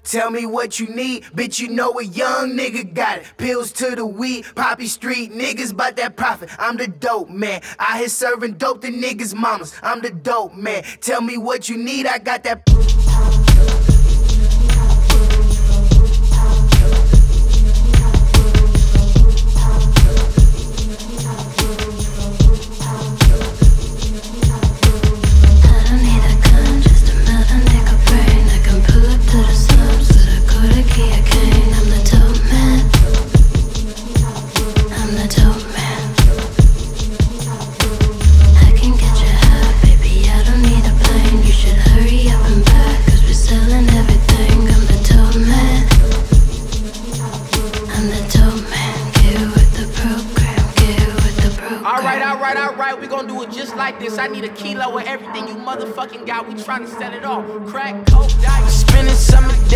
Tell me what you need, bitch, you know a young nigga got it. Pills to the weed, poppy street, niggas bout that profit. I'm the dope man, I here serving dope to niggas' mamas. I'm the dope man, tell me what you need, I got that. Alright, we gon' do it just like this. I need a kilo of everything you motherfucking got. We tryna set it off. Crack, coke, dice. Spending summer